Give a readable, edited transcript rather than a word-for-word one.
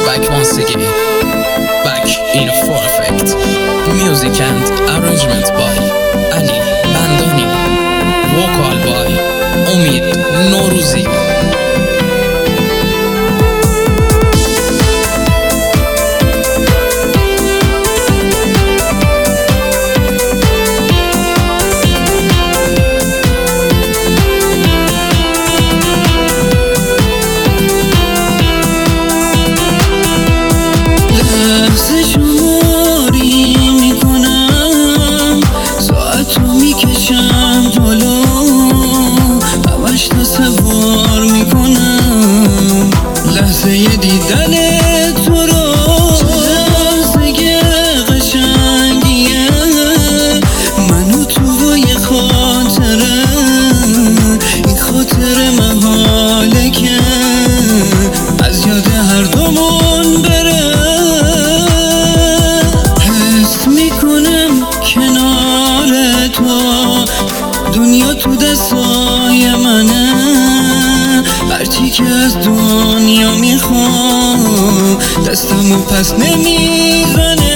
back once again, back in full effect. Music and arrangement by Ali Bandani, vocal by Omid Noruzi. دیدن تو رو لحظه قشنگیه منو تو با یه خاطره، این خاطره محاله که از یاد هر دومون بره. حس میکنم کنار تو دنیا تو دستای منه، هرچی که از دنیا میخوام دستمو پس نمیزنه.